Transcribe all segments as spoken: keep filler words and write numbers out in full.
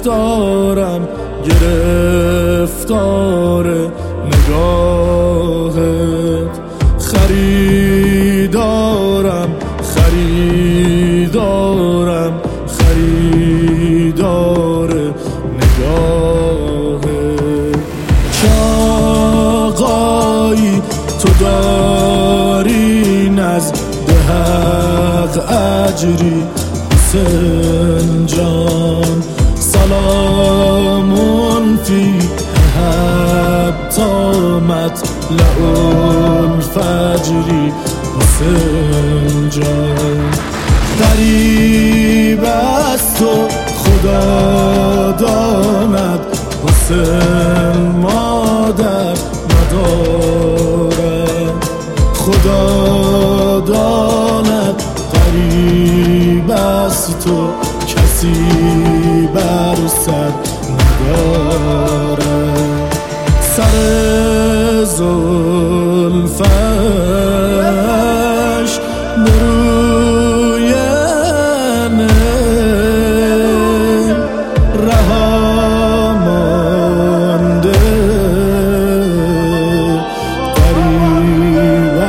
گرفتارم گرفتار نگاهت، خریدارم خریدارم خریدار نگاهت. چه آقایی تو داری نزد حق اجری، حسین جان سلامون فی حتی مطلع الفجری. حسین جان غریب است و خدا داند، حسین مادر ندارد، خدا داند غریب است و کسی بر سر ندارد. سر زلفش بروی من رها مانده، غریب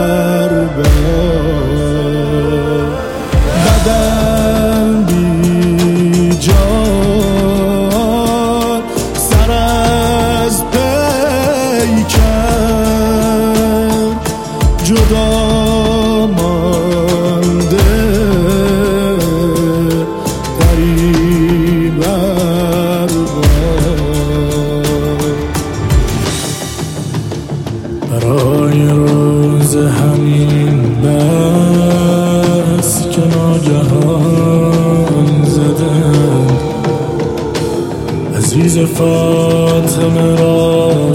ارباب بدن بی جان، سر از پیکر جدا مانده، غریب ارباب. برای روز همین بس که ناگهان زدم، عزیز فاطمه را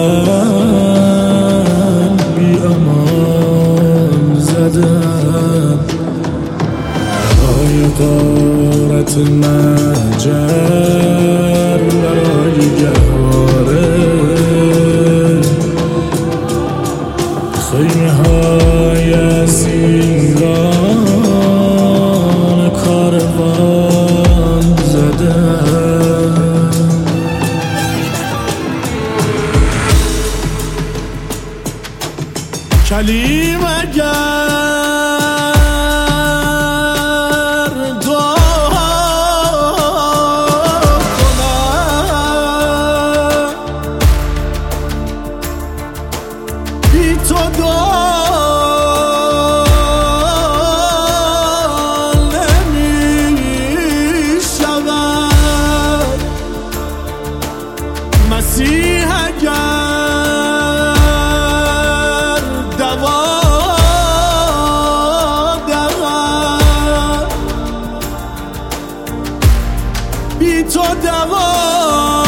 سر بی امان زدم. برای غارت مجر، برای گهواره خیمه های زیران کاروان زدم. کلیم اگر دعا کنم، بی تو دعا نمی شود. مسیح اگر دوا دهد، بی تو دوا